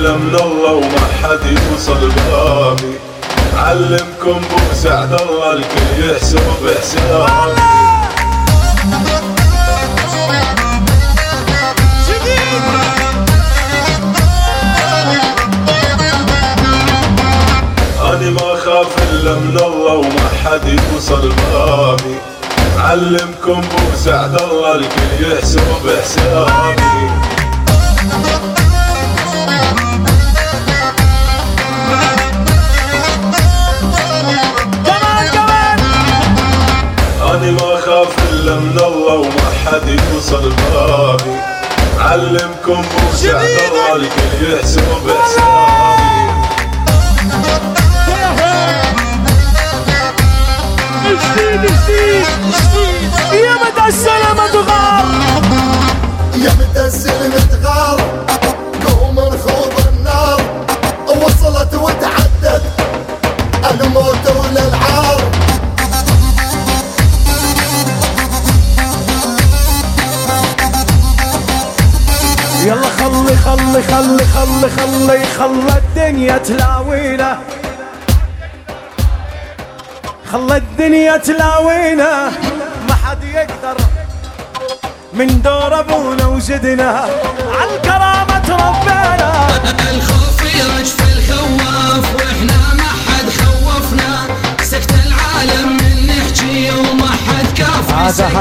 الا من الله وما حد يوصل بابي. علمكم بو سعد الله الكل يحسب بحسابي. أنا ما خاف إلا من الله وما حد يوصل بابي. علمكم بو سعد الله الكل يحسب بحسابي. أنا ما خاف إلا من الله وما حد يوصل بابي. علمكم بو سعد الله الكل يحسب بحسابي. جديد يا مدى السلامة تغار، يا مدى السلامة تغار. قوم نخوض النار، وصلت وتعدت الموت ولا العار. يلا خلي خلي خلي خلي خلي خلي الدنيا تلاوينا، خلى الدنيا تلاوينا. ما حد يقدر من دور ابونا وجدنا عالكرامة ربنا. الخوف يرجف الخواف واحنا ما حد خوفنا. سكت العالم من نحكي وما حد كاف.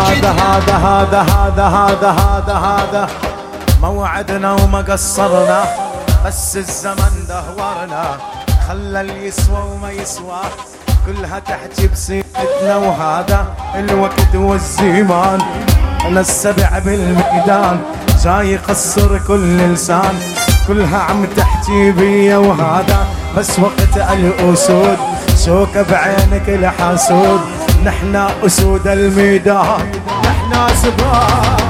هذا موعدنا وما قصرنا، بس الزمن دهورنا. خلى اللي يسوى وما يسوى كلها تحكي بسيرتنا. وهذا الوقت والزمان، انا السبع بالميدان جاي يقصر كل لسان. كلها عم تحكي بيا وهذا بس وقت الاسود. شوكة بعينك الحاسود، نحنا اسود الميدان، نحنا سباق.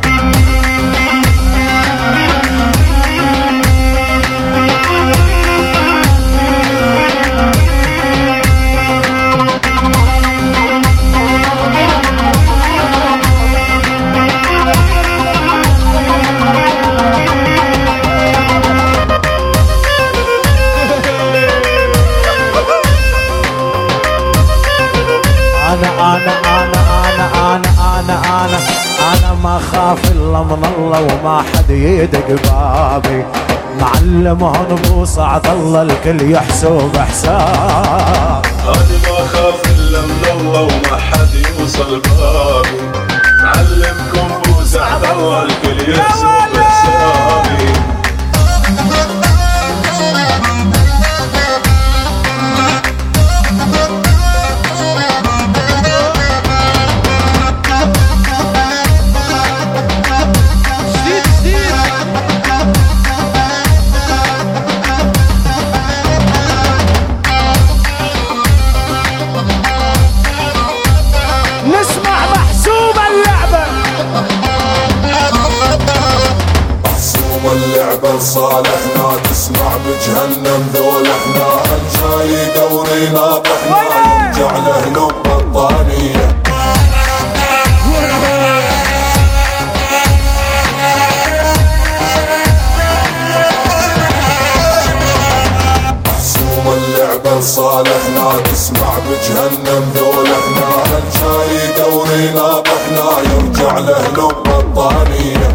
أنا ما خاف إلا من الله وما حد يدق بابي. معلمهم بو سعد الله الكل يحسب حساب. أنا ما خاف إلا من الله وما حد يوصل بابي. علمكم بو سعد الله الكل يحسب بحسابي. اللعبة لصالحنا، تسمع بجهنم ذول احنا. الجاي دورينا طحنا يرجع له لب بطانية. محسوم اللعبة لصالحنا، تسمع بجهنم ذول احنا. الجاي دورينا طحنا يرجع له لب بطانية.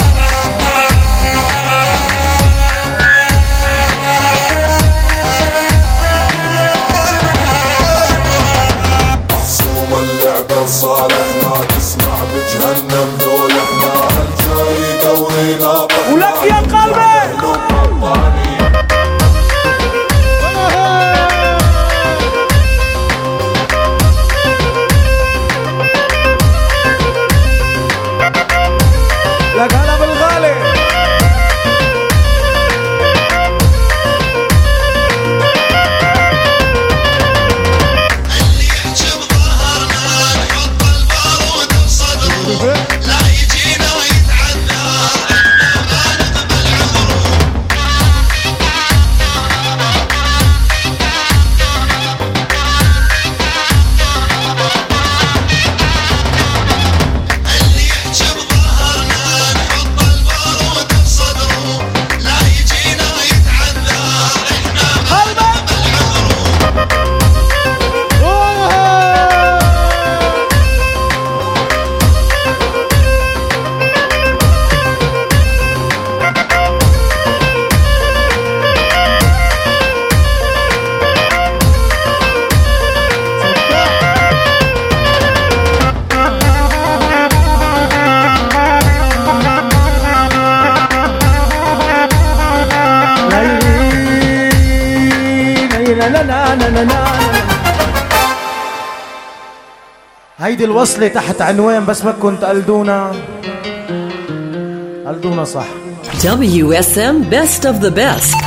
صالحنا، تسمع بجهنم ذول احنا. الجاي دورينا طحنا ولك يا قلبي. لك هلا بالغالي. لا يجينا ويتعدى، احنا ما نقبل عذره. هيدي الوصلة تحت عنوان بس ما كنت قلدونا صح. WSM Best of the Best.